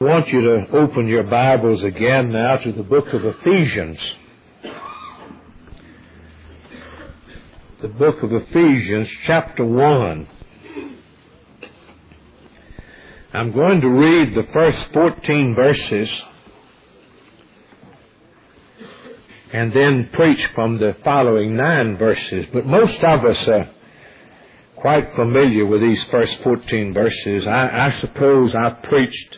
I want you to open your Bibles again now to the book of Ephesians. The book of Ephesians, chapter 1. I'm going to read the first 14 verses and then preach from the following 9 verses. But most of us are quite familiar with these first 14 verses. I suppose I've preached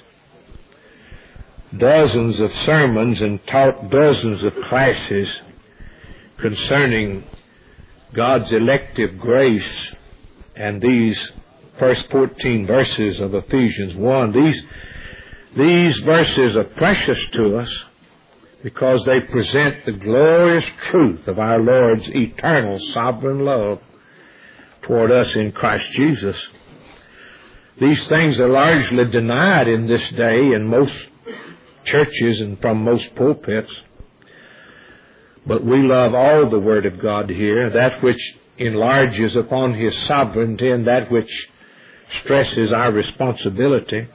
dozens of sermons and taught dozens of classes concerning God's elective grace and these first 14 verses of Ephesians 1. These verses are precious to us because they present the glorious truth of our Lord's eternal sovereign love toward us in Christ Jesus. These things are largely denied in this day in most churches and from most pulpits. But we love all the Word of God here, that which enlarges upon His sovereignty and that which stresses our responsibility.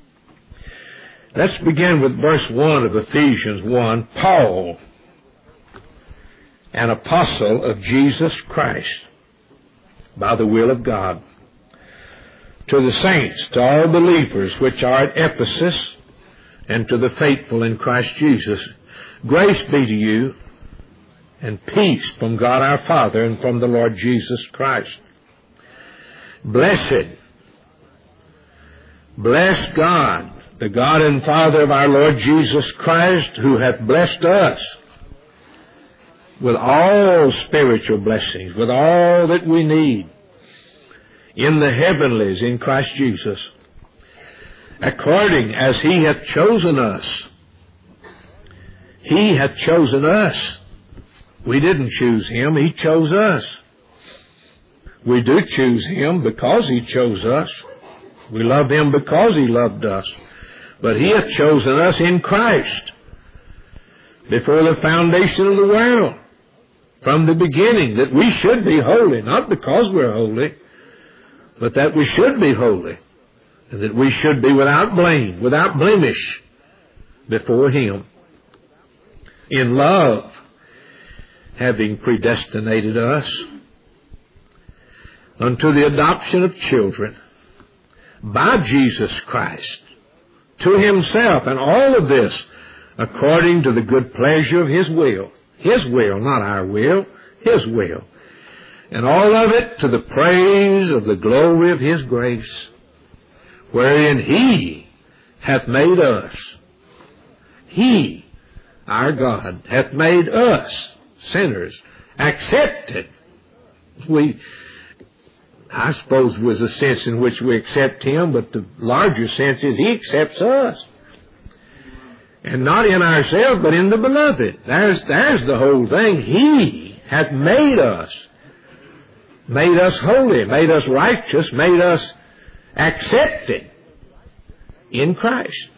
Let's begin with verse 1 of Ephesians 1. Paul, an apostle of Jesus Christ, by the will of God, to the saints, to all believers which are at Ephesus, and to the faithful in Christ Jesus, grace be to you, and peace from God our Father and from the Lord Jesus Christ. Bless God, the God and Father of our Lord Jesus Christ, who hath blessed us with all spiritual blessings, with all that we need in the heavenlies in Christ Jesus, according as He hath chosen us. He hath chosen us. We didn't choose Him. He chose us. We do choose Him because He chose us. We love Him because He loved us. But He hath chosen us in Christ before the foundation of the world, from the beginning, that we should be holy, not because we're holy, but that we should be holy, and that we should be without blame, without blemish before Him. In love, having predestinated us unto the adoption of children by Jesus Christ to Himself, and all of this according to the good pleasure of His will. His will, not our will, His will. And all of it to the praise of the glory of His grace, wherein He hath made us. He, our God, hath made us sinners, accepted. I suppose was a sense in which we accept Him, but the larger sense is He accepts us. And not in ourselves, but in the beloved. There's the whole thing. He hath made us holy, made us righteous, made us accepted in Christ.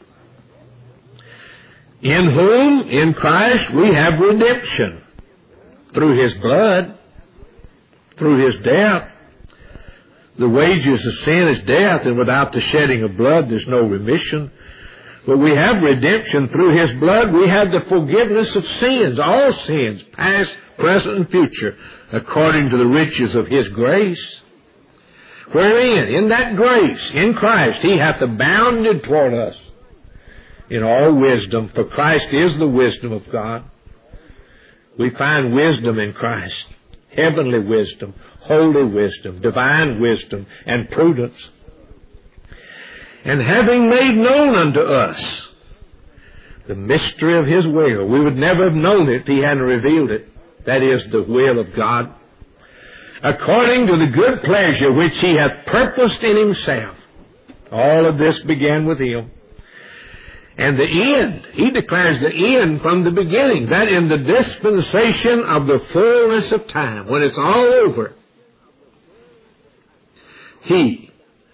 In whom, in Christ, we have redemption through His blood, through His death. The wages of sin is death, and without the shedding of blood there's no remission. But we have redemption through His blood. We have the forgiveness of sins, all sins, past, present, and future, according to the riches of His grace. Wherein, in that grace, in Christ, He hath abounded toward us in all wisdom, for Christ is the wisdom of God. We find wisdom in Christ, heavenly wisdom, holy wisdom, divine wisdom, and prudence. And having made known unto us the mystery of His will, we would never have known it if He hadn't revealed it. That is the will of God, according to the good pleasure which He hath purposed in Himself. All of this began with Him. And the end, He declares the end from the beginning, that in the dispensation of the fullness of time, when it's all over, He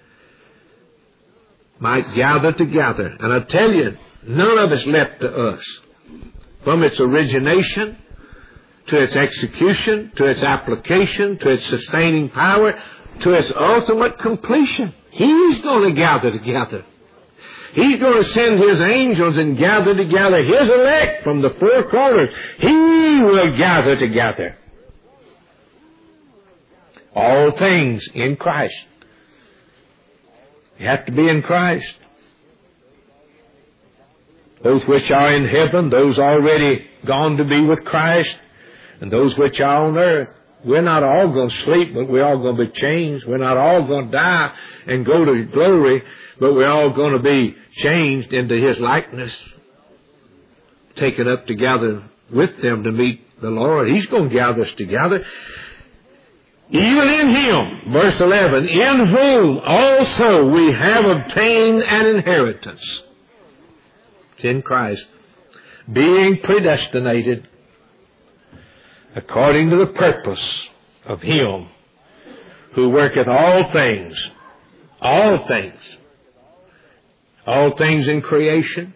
might gather together. And I tell you, none of it's left to us. From its origination to its execution, to its application, to its sustaining power, to its ultimate completion. He's going to gather together. He's going to send His angels and gather together His elect from the four corners. He will gather together all things in Christ. You have to be in Christ. Those which are in heaven, those already gone to be with Christ, and those which are on earth. We're not all going to sleep, but we're all going to be changed. We're not all going to die and go to glory, but we're all going to be changed into His likeness, taken up together with them to meet the Lord. He's going to gather us together. Even in Him, verse 11, in whom also we have obtained an inheritance. It's in Christ. Being predestinated according to the purpose of Him who worketh all things in creation,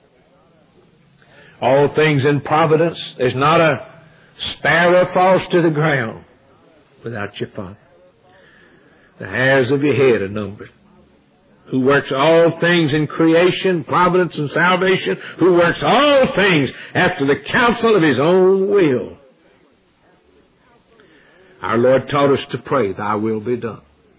all things in providence. There's not a sparrow falls to the ground without your Father. The hairs of your head are numbered. Who works all things in creation, providence and salvation, who works all things after the counsel of His own will. Our Lord taught us to pray, Thy will be done.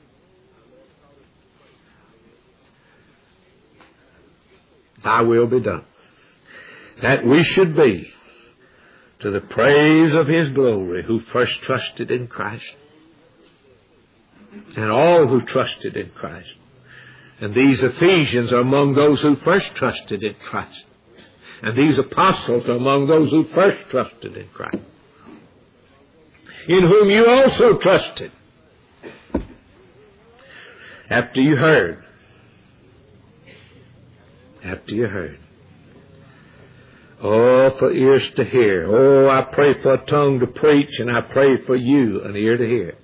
Thy will be done. That we should be to the praise of His glory who first trusted in Christ. And all who trusted in Christ. And these Ephesians are among those who first trusted in Christ. And these apostles are among those who first trusted in Christ. In whom you also trusted. After you heard. Oh, for ears to hear. Oh, I pray for a tongue to preach, and I pray for you an ear to hear.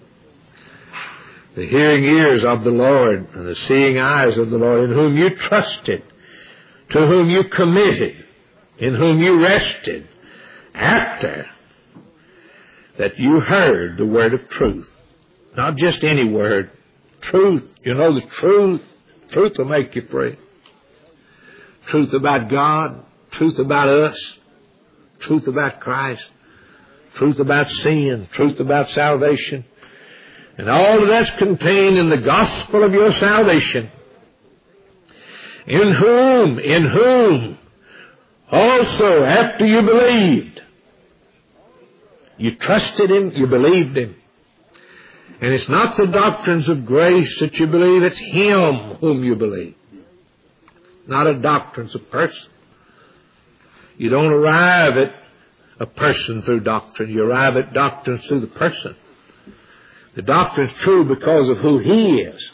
The hearing ears of the Lord and the seeing eyes of the Lord, in whom you trusted, to whom you committed, in whom you rested, after that you heard the word of truth. Not just any word. Truth. You know the truth. Truth will make you free. Truth about God. Truth about us. Truth about Christ. Truth about sin. Truth about salvation. And all of that's contained in the gospel of your salvation. In whom also after you believed. You trusted Him, you believed Him. And it's not the doctrines of grace that you believe, it's Him whom you believe. Not a doctrines of person. You don't arrive at a person through doctrine. You arrive at doctrines through the person. The doctrine's true because of who He is.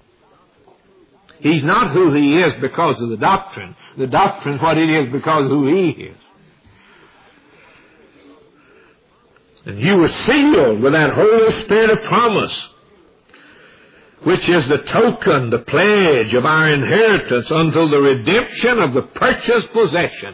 He's not who He is because of the doctrine. The doctrine's what it is because of who He is. And you were sealed with that Holy Spirit of promise, which is the token, the pledge of our inheritance until the redemption of the purchased possession.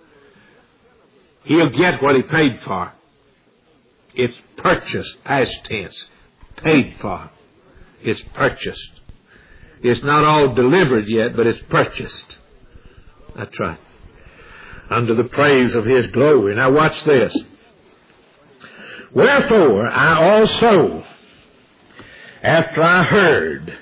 He'll get what He paid for. It's purchased, past tense. Paid for. It's purchased. It's not all delivered yet, but it's purchased. That's right. Under the praise of His glory. Now watch this. Wherefore I also, after I heard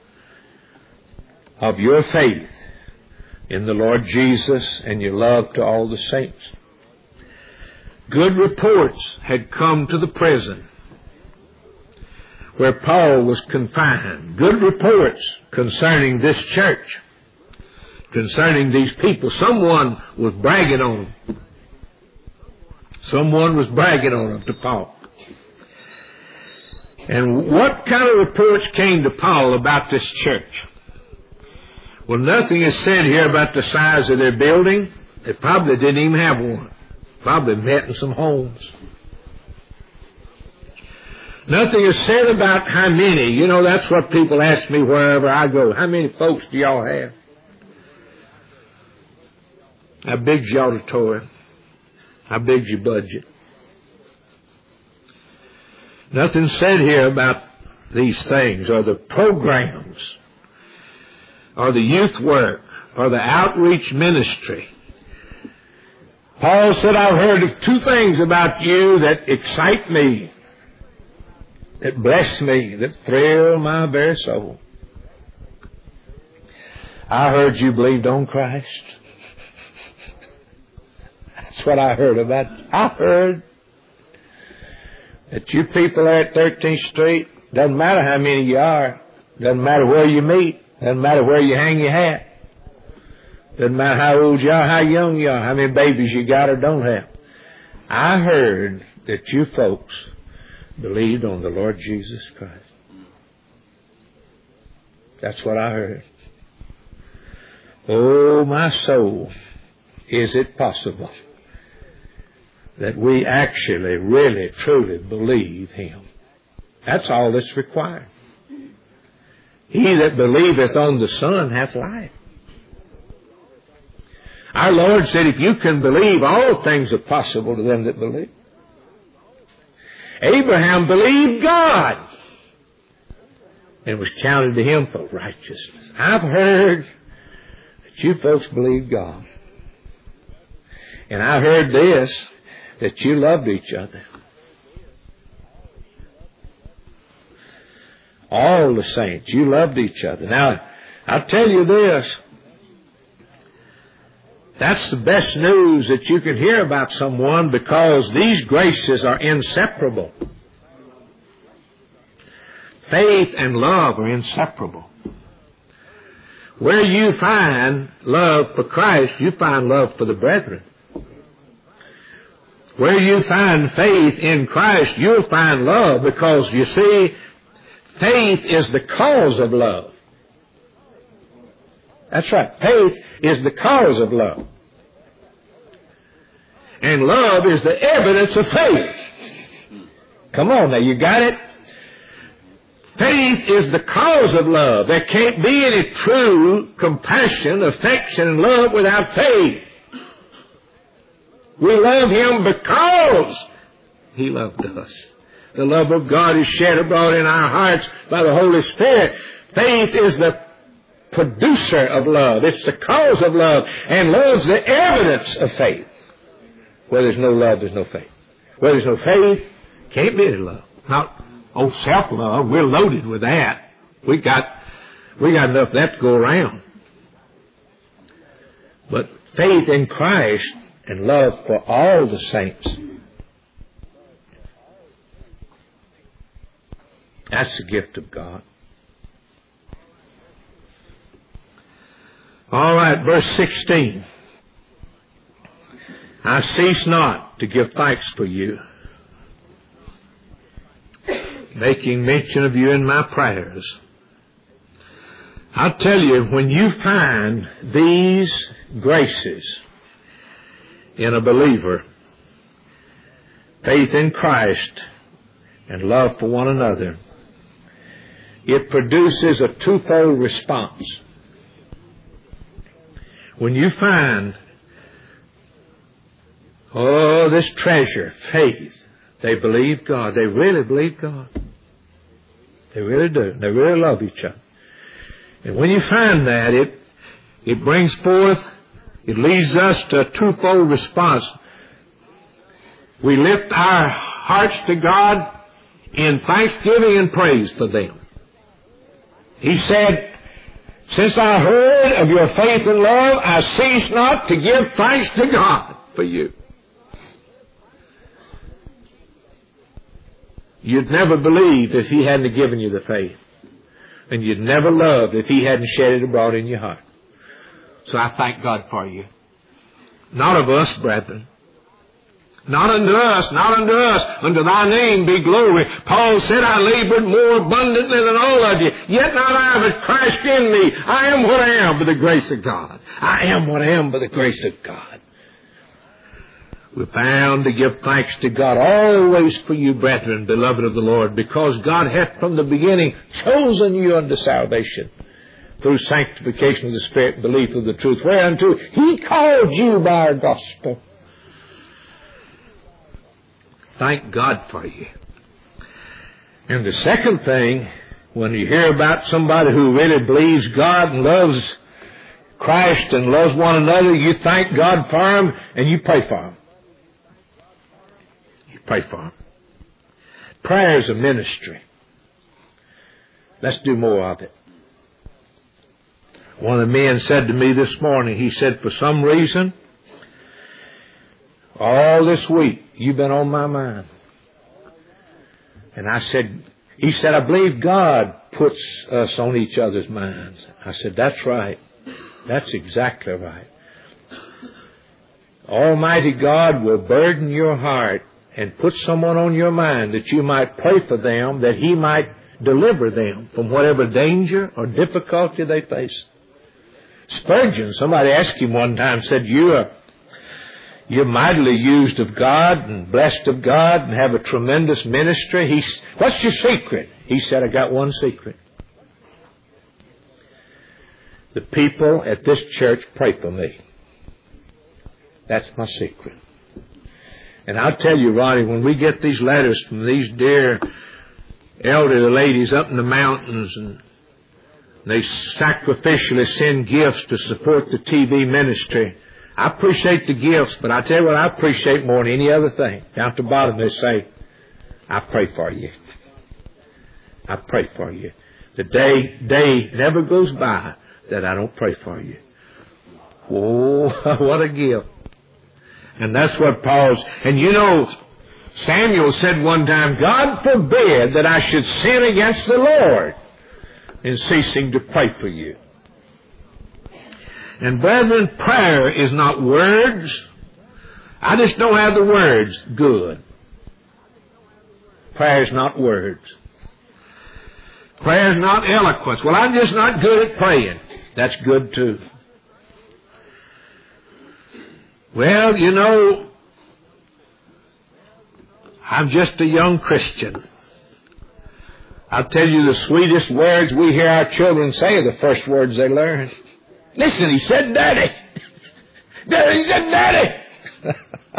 of your faith in the Lord Jesus and your love to all the saints, good reports had come to the prison where Paul was confined. Good reports concerning this church, concerning these people. Someone was bragging on them. Someone was bragging on them to Paul. And what kind of reports came to Paul about this church? Well, nothing is said here about the size of their building. They probably didn't even have one. Probably met in some homes. Nothing is said about how many. You know, that's what people ask me wherever I go. How many folks do y'all have? How big's your auditorium? How big's your budget? Nothing said here about these things, or the programs, or the youth work, for the outreach ministry. Paul said, I've heard of two things about you that excite me, that bless me, that thrill my very soul. I heard you believed on Christ. That's what I heard about. I heard that you people there at 13th Street, doesn't matter how many you are, doesn't matter where you meet, doesn't matter where you hang your hat, doesn't matter how old you are, how young you are, how many babies you got or don't have. I heard that you folks believed on the Lord Jesus Christ. That's what I heard. Oh, my soul, is it possible that we actually, really, truly believe Him? That's all that's required. He that believeth on the Son hath life. Our Lord said, if you can believe, all things are possible to them that believe. Abraham believed God and was counted to him for righteousness. I've heard that you folks believe God. And I heard this, that you loved each other. All the saints, you loved each other. Now, I'll tell you this. That's the best news that you can hear about someone, because these graces are inseparable. Faith and love are inseparable. Where you find love for Christ, you find love for the brethren. Where you find faith in Christ, you'll find love, because you see, faith is the cause of love. That's right. Faith is the cause of love. And love is the evidence of faith. Come on now, you got it? Faith is the cause of love. There can't be any true compassion, affection, and love without faith. We love Him because He loved us. The love of God is shed abroad in our hearts by the Holy Spirit. Faith is the producer of love. It's the cause of love. And love's the evidence of faith. Where there's no love, there's no faith. Where there's no faith, can't be any love. Not self-love. We're loaded with that. We got enough of that to go around. But faith in Christ and love for all the saints, that's the gift of God. All right, verse 16. I cease not to give thanks for you, making mention of you in my prayers. I'll tell you, when you find these graces in a believer, faith in Christ and love for one another, it produces a twofold response. When you find, this treasure, faith, they believe God. They really believe God. They really do. They really love each other. And when you find that, it brings forth, it leads us to a twofold response. We lift our hearts to God in thanksgiving and praise for them. He said, since I heard of your faith and love, I cease not to give thanks to God for you. You'd never believe if He hadn't given you the faith. And you'd never love if He hadn't shed it abroad in your heart. So I thank God for you. Not of us, brethren. Not unto us, not unto us. Unto thy name be glory. Paul said, I labored more abundantly than all of you. Yet not I, but Christ in me. I am what I am by the grace of God. I am what I am by the grace of God. We're bound to give thanks to God always for you, brethren, beloved of the Lord, because God hath from the beginning chosen you unto salvation through sanctification of the Spirit and belief of the truth, whereunto He called you by our gospel. Thank God for you. And the second thing, when you hear about somebody who really believes God and loves Christ and loves one another, you thank God for them and you pray for them. You pray for them. Prayer is a ministry. Let's do more of it. One of the men said to me this morning, he said, for some reason, all this week, you've been on my mind. And he said, I believe God puts us on each other's minds. I said, that's right. That's exactly right. Almighty God will burden your heart and put someone on your mind that you might pray for them, that He might deliver them from whatever danger or difficulty they face. Spurgeon, somebody asked him one time, said, you're mightily used of God and blessed of God and have a tremendous ministry. What's your secret? He said, I got one secret. The people at this church pray for me. That's my secret. And I'll tell you, Ronnie, when we get these letters from these dear elderly ladies up in the mountains and they sacrificially send gifts to support the TV ministry, I appreciate the gifts, but I tell you what I appreciate more than any other thing. Down at the bottom they say, I pray for you. I pray for you. The day never goes by that I don't pray for you. Oh, what a gift. And that's what Paul's, and you know, Samuel said one time, God forbid that I should sin against the Lord in ceasing to pray for you. And brethren, prayer is not words. I just don't have the words good. Prayer is not words. Prayer is not eloquence. Well, I'm just not good at praying. That's good too. Well, you know, I'm just a young Christian. I'll tell you the sweetest words we hear our children say are the first words they learn. Listen, he said, Daddy. Daddy, he said, Daddy.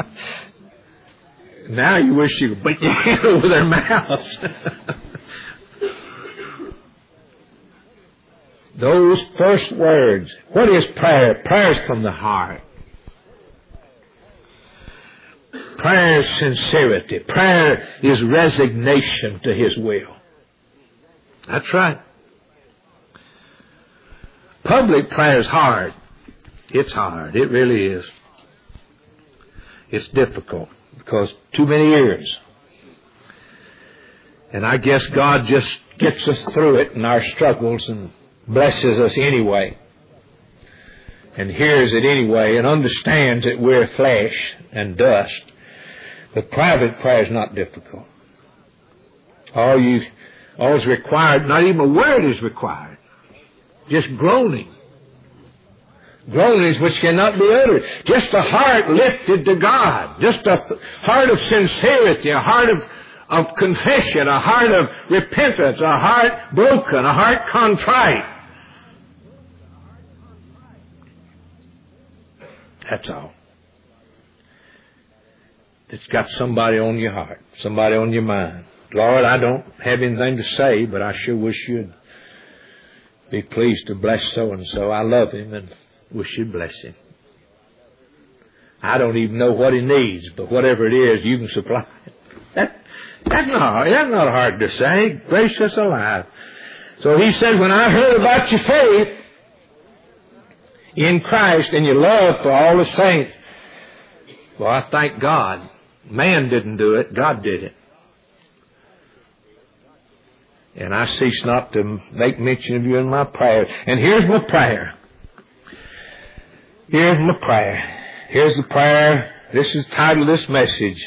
Now you wish you could beat your hand over their mouths. Those first words. What is prayer? Prayer is from the heart. Prayer is sincerity. Prayer is resignation to His will. That's right. Public prayer is hard. It's hard. It really is. It's difficult because too many ears. And I guess God just gets us through it in our struggles and blesses us anyway. And hears it anyway and understands that we're flesh and dust. But private prayer is not difficult. All is required, not even a word is required. Just groaning. Groanings which cannot be uttered. Just a heart lifted to God. Just a heart of sincerity, a heart of confession, a heart of repentance, a heart broken, a heart contrite. That's all. It's got somebody on your heart, somebody on your mind. Lord, I don't have anything to say, but I sure wish you'd be pleased to bless so-and-so. I love him and wish you'd bless him. I don't even know what he needs, but whatever it is, you can supply it. That's not hard to say. Gracious alive. So he said, when I heard about your faith in Christ and your love for all the saints, well, I thank God. Man didn't do it. God did it. And I cease not to make mention of you in my prayer. And here's my prayer. Here's my prayer. Here's the prayer. This is the title of this message.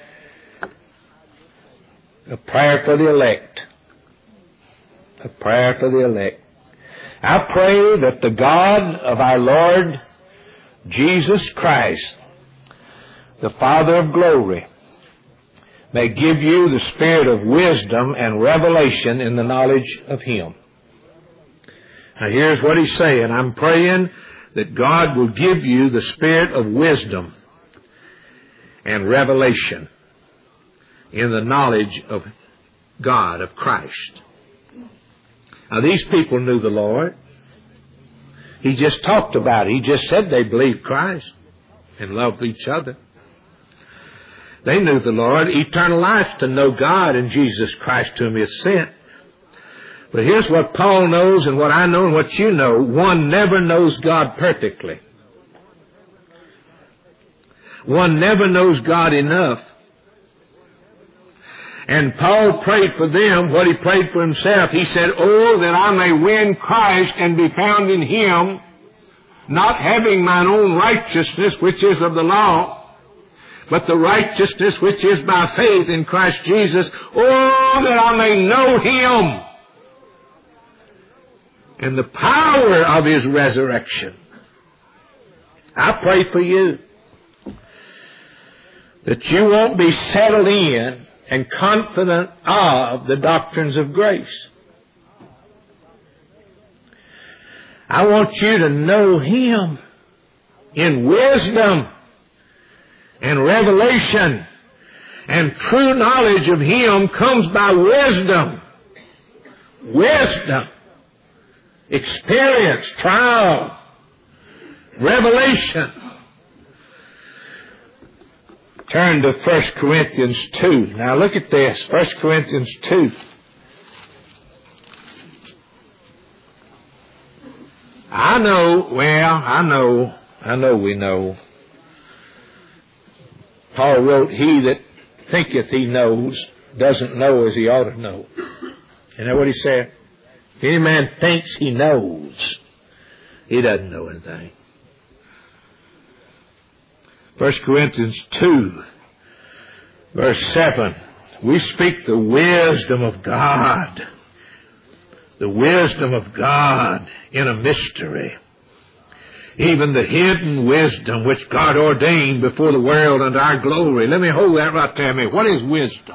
A prayer for the elect. A prayer for the elect. I pray that the God of our Lord Jesus Christ, the Father of glory, may give you the spirit of wisdom and revelation in the knowledge of Him. Now here's what He's saying. I'm praying that God will give you the spirit of wisdom and revelation in the knowledge of God, of Christ. Now these people knew the Lord. He just talked about it. He just said they believed Christ and loved each other. They knew the Lord. Eternal life to know God and Jesus Christ whom He has sent. But here's what Paul knows and what I know and what you know. One never knows God perfectly. One never knows God enough. And Paul prayed for them what he prayed for himself. He said, "Oh, that I may win Christ and be found in Him, not having mine own righteousness, which is of the law, but the righteousness which is by faith in Christ Jesus. Oh, that I may know Him and the power of His resurrection." I pray for you that you won't be settled in and confident of the doctrines of grace. I want you to know Him in wisdom and revelation. And true knowledge of Him comes by wisdom. Wisdom. Experience, trial, revelation. Turn to 1 Corinthians 2. Now look at this. 1 Corinthians 2. I know we know. Paul wrote, "He that thinketh he knows doesn't know as he ought to know." You know what he said? If any man thinks he knows, he doesn't know anything. 1 Corinthians 2, verse 7. We speak the wisdom of God. The wisdom of God in a mystery. Even the hidden wisdom which God ordained before the world unto our glory. Let me hold that right there a minute. What is wisdom?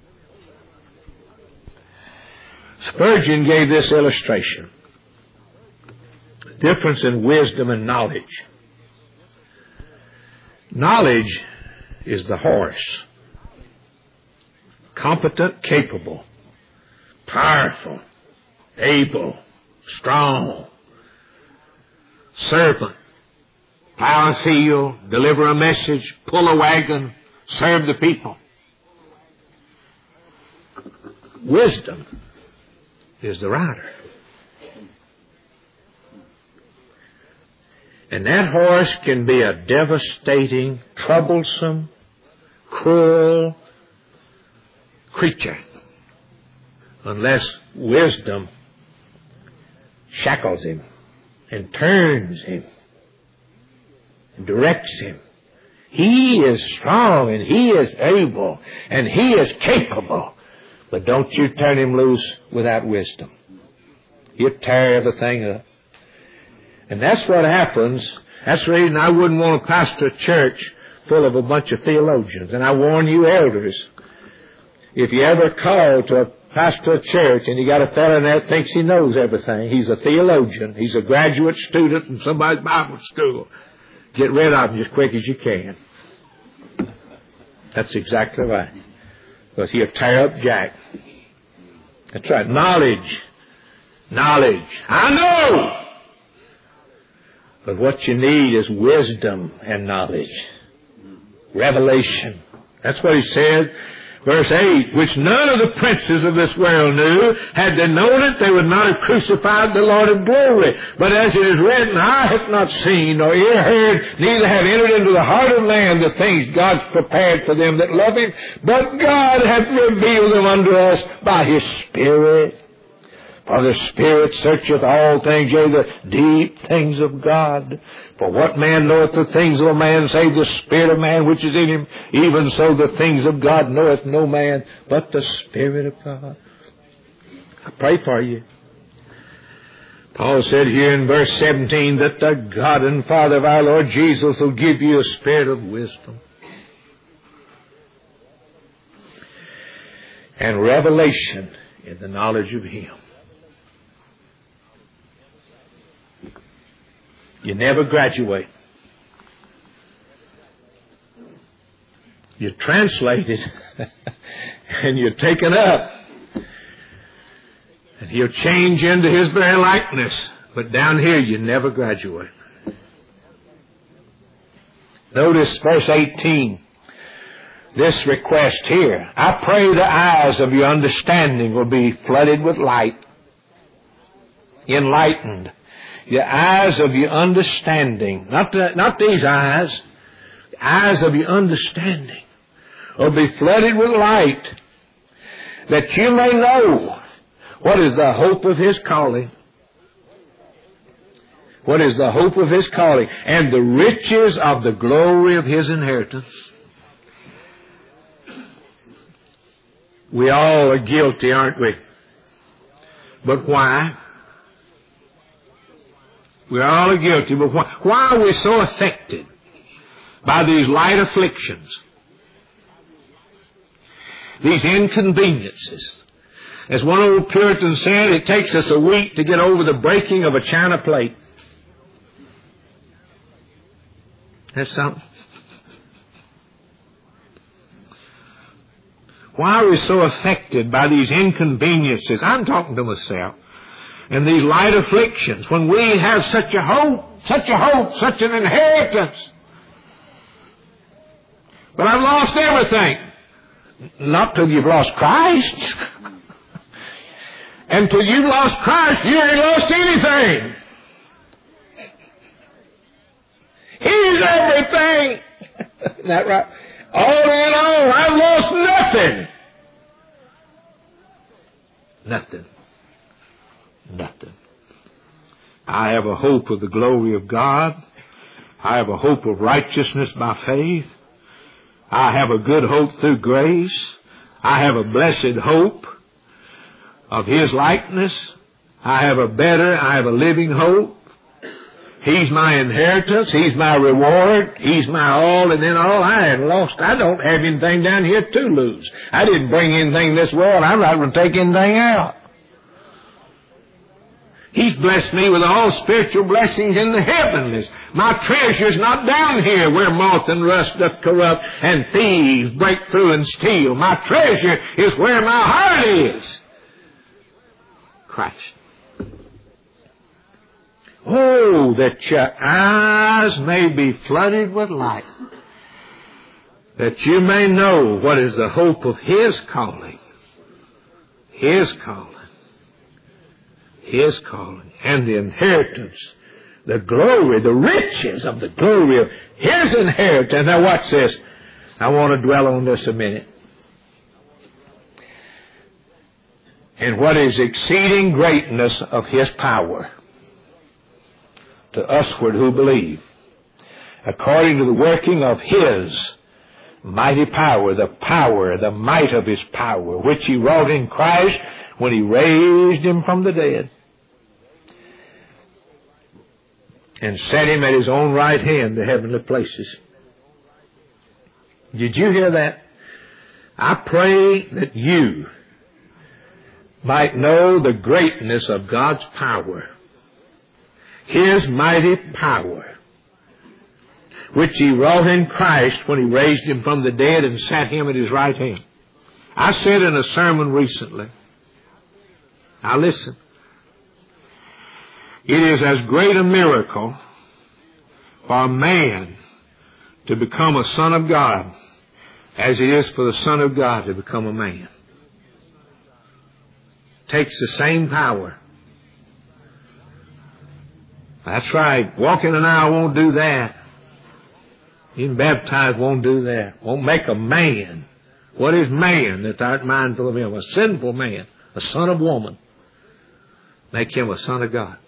Spurgeon gave this illustration. The difference in wisdom and knowledge. Knowledge is the horse. Competent, capable, powerful, able, strong, servant, plow a field, deliver a message, pull a wagon, serve the people. Wisdom is the rider. And that horse can be a devastating, troublesome, cruel creature unless wisdom shackles him and turns him and directs him. He is strong and he is able and he is capable. But don't you turn him loose without wisdom. He'll tear everything up. And that's what happens. That's the reason I wouldn't want to pastor a church full of a bunch of theologians. And I warn you elders, if you ever call to pastor a church and you got a fellow in there that thinks he knows everything, he's a theologian, he's a graduate student from somebody's Bible school, get rid of him as quick as you can. That's exactly right. Because he'll tear up Jack. That's right. Knowledge. I know. But what you need is wisdom and knowledge. Revelation. That's what he said. Verse 8, which none of the princes of this world knew. Had they known it, they would not have crucified the Lord of glory. But as it is written, eye hath not seen, nor ear heard, neither have entered into the heart of man the things God's prepared for them that love Him. But God hath revealed them unto us by His Spirit. For the Spirit searcheth all things, yea, the deep things of God. For what man knoweth the things of a man, save the Spirit of man which is in him? Even so the things of God knoweth no man, but the Spirit of God. I pray for you. Paul said here in verse 17, that the God and Father of our Lord Jesus will give you a spirit of wisdom and revelation in the knowledge of Him. You never graduate. You're translated and you're taken up. And He'll change into His very likeness. But down here you never graduate. Notice verse 18. This request here. I pray the eyes of your understanding will be flooded with light. Enlightened. Your eyes of your understanding. Not these eyes. The eyes of your understanding will be flooded with light, that you may know what is the hope of His calling. What is the hope of His calling? And the riches of the glory of His inheritance. We all are guilty, aren't we? But why? We all are guilty, but why are we so affected by these light afflictions? These inconveniences. As one old Puritan said, it takes us a week to get over the breaking of a china plate. That's something. Why are we so affected by these inconveniences? I'm talking to myself. And these light afflictions, when we have such a hope, such an inheritance. But I've lost everything. Not till you've lost Christ. Until you've lost Christ, you ain't lost anything. He's everything. Isn't that right? All in all, I've lost nothing. Nothing. Nothing. I have a hope of the glory of God. I have a hope of righteousness by faith. I have a good hope through grace. I have a blessed hope of His likeness. I have a living hope. He's my inheritance. He's my reward. He's my all, and then all I had lost. I don't have anything down here to lose. I didn't bring anything in this world. I'm not going to take anything out. He's blessed me with all spiritual blessings in the heavenlies. My treasure's not down here where moth and rust doth corrupt and thieves break through and steal. My treasure is where my heart is. Christ. Oh, that your eyes may be flooded with light, that you may know what is the hope of His calling. His calling. His calling. And the inheritance, the glory, the riches of the glory of His inheritance. Now watch this. I want to dwell on this a minute. And what is exceeding greatness of His power to usward who believe, according to the working of His mighty power, the might of His power, which He wrought in Christ when He raised Him from the dead and set Him at His own right hand, the heavenly places. Did you hear that? I pray that you might know the greatness of God's power, His mighty power, which He wrought in Christ when He raised Him from the dead and sat Him at His right hand. I said in a sermon recently, now listen, it is as great a miracle for a man to become a son of God as it is for the Son of God to become a man. It takes the same power. That's right. Walking in an aisle won't do that. Being baptized won't do that. Won't make a man. What is man that thou art mindful of him? A sinful man, a son of woman. Make him a son of God.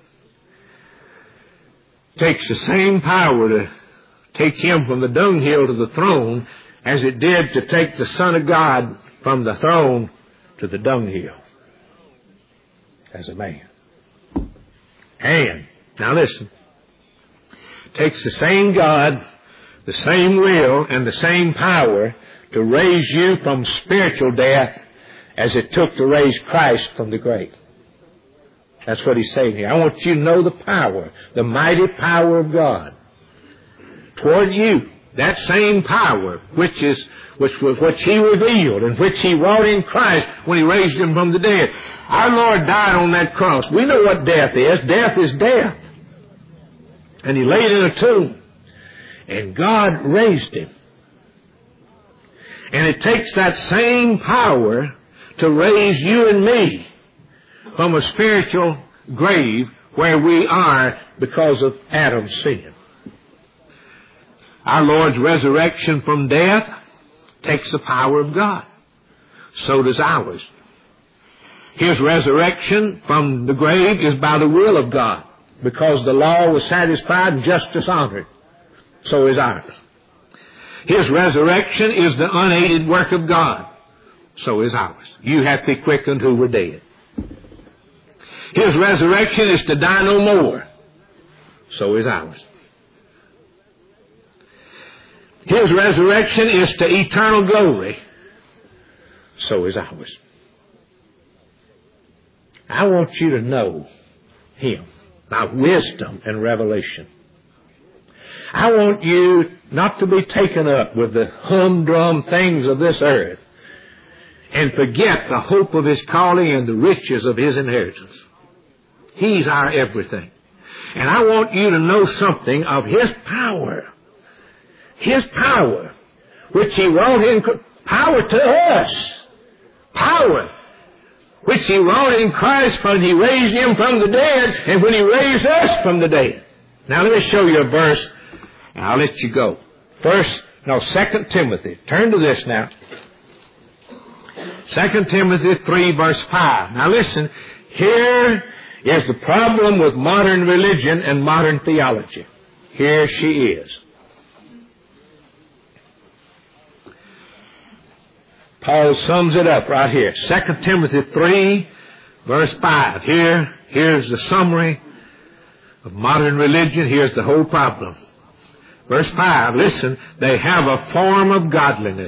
It takes the same power to take him from the dunghill to the throne as it did to take the Son of God from the throne to the dunghill as a man. And, now listen, it takes the same God, the same will, and the same power to raise you from spiritual death as it took to raise Christ from the grave. That's what he's saying here. I want you to know the power, the mighty power of God toward you that same power which He revealed and which He wrought in Christ when He raised Him from the dead. Our Lord died on that cross. We know what death is. Death is death. And He laid in a tomb. And God raised Him. And it takes that same power to raise you and me from a spiritual grave where we are because of Adam's sin. Our Lord's resurrection from death takes the power of God. So does ours. His resurrection from the grave is by the will of God, because the law was satisfied and justice honored. So is ours. His resurrection is the unaided work of God. So is ours. You hath He quickened who were dead. His resurrection is to die no more. So is ours. His resurrection is to eternal glory. So is ours. I want you to know Him by wisdom and revelation. I want you not to be taken up with the humdrum things of this earth and forget the hope of His calling and the riches of His inheritance. He's our everything. And I want you to know something of His power. His power, which He wrought in power to us. Power, which He wrought in Christ when He raised Him from the dead and when He raised us from the dead. Now let me show you a verse, and I'll let you go. 2 Timothy. Turn to this now. 2 Timothy 3 verse 5. Now listen, here is the problem with modern religion and modern theology. Here she is. Paul sums it up right here. 2 Timothy 3 verse 5. Here's the summary of modern religion. Here's the whole problem. Verse 5, listen, they have a form of godliness,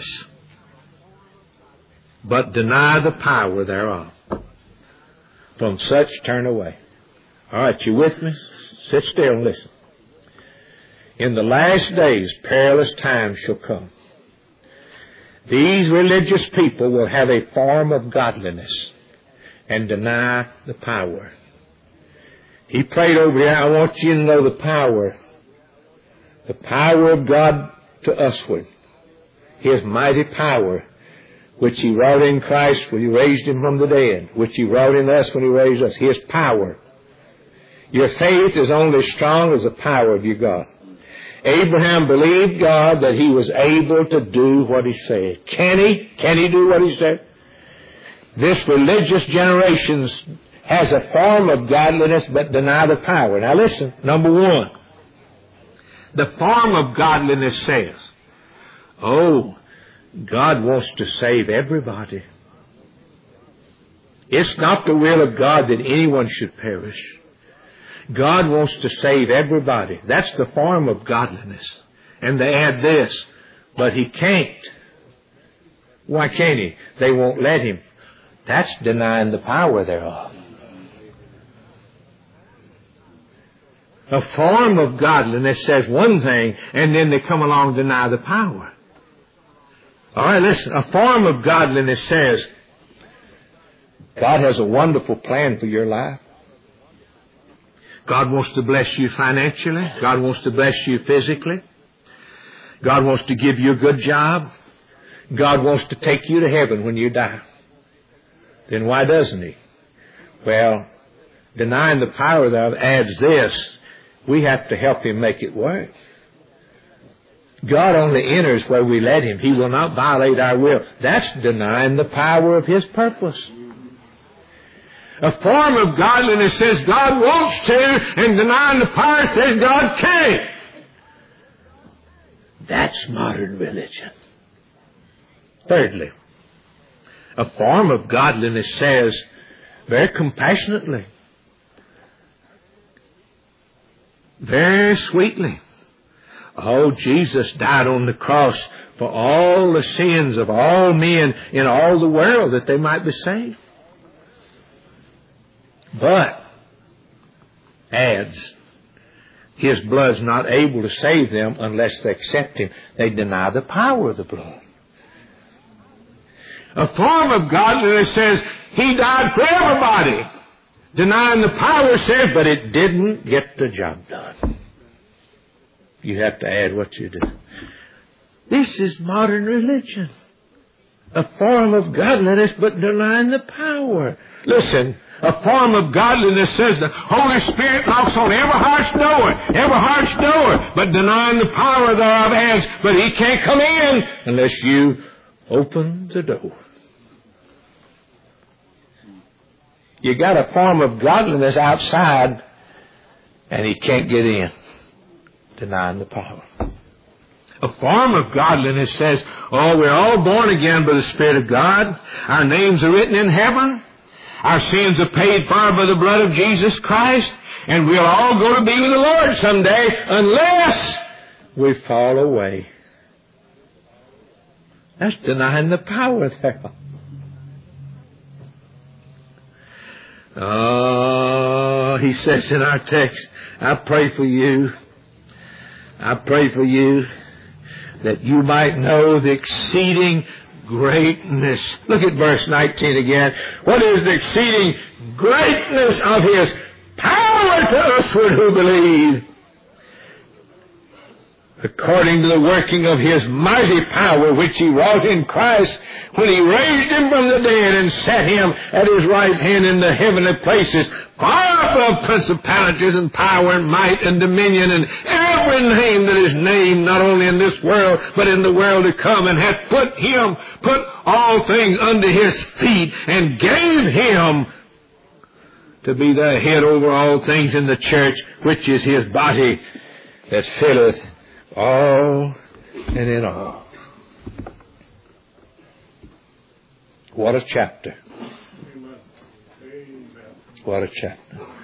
but deny the power thereof. From such turn away. All right, you with me? Sit still and listen. In the last days, perilous times shall come. These religious people will have a form of godliness and deny the power. He prayed over here, I want you to know the power of God to usward. His mighty power, which He wrought in Christ when He raised Him from the dead, which He wrought in us when He raised us. His power. Your faith is only as strong as the power of your God. Abraham believed God that he was able to do what He said. Can he? Can he do what He said? This religious generation has a form of godliness but deny the power. Now listen, number one. The form of godliness says, God wants to save everybody. It's not the will of God that anyone should perish. God wants to save everybody. That's the form of godliness. And they add this, but He can't. Why can't He? They won't let Him. That's denying the power thereof. A form of godliness says one thing, and then they come along and deny the power. All right, listen. A form of godliness says, God has a wonderful plan for your life. God wants to bless you financially. God wants to bless you physically. God wants to give you a good job. God wants to take you to heaven when you die. Then why doesn't He? Well, denying the power thereof adds this. We have to help Him make it work. God only enters where we let Him. He will not violate our will. That's denying the power of His purpose. A form of godliness says God wants to, and denying the power says God can't. That's modern religion. Thirdly, a form of godliness says very compassionately, very sweetly, Jesus died on the cross for all the sins of all men in all the world that they might be saved. But adds, His blood's not able to save them unless they accept Him. They deny the power of the blood. A form of godliness says He died for everybody. Denying the power says, but it didn't get the job done. You have to add what you do. This is modern religion. A form of godliness, but denying the power. Listen, a form of godliness says the Holy Spirit knocks on every heart's door, but denying the power thereof as, but He can't come in unless you open the door. You got a form of godliness outside, and He can't get in, denying the power. A form of godliness says, oh, we're all born again by the Spirit of God. Our names are written in heaven. Our sins are paid for by the blood of Jesus Christ. And we'll all go to be with the Lord someday unless we fall away. That's denying the power there. Oh, he says in our text, I pray for you. I pray for you that you might know the exceeding greatness. Look at verse 19 again. What is the exceeding greatness of His power to usward who believe? According to the working of His mighty power, which He wrought in Christ, when He raised Him from the dead and set Him at His right hand in the heavenly places, far above principalities and power and might and dominion and every name that is named, not only in this world, but in the world to come, and hath put all things under His feet, and gave Him to be the head over all things in the church, which is His body, that filleth all and in all. What a chapter. What a chapter.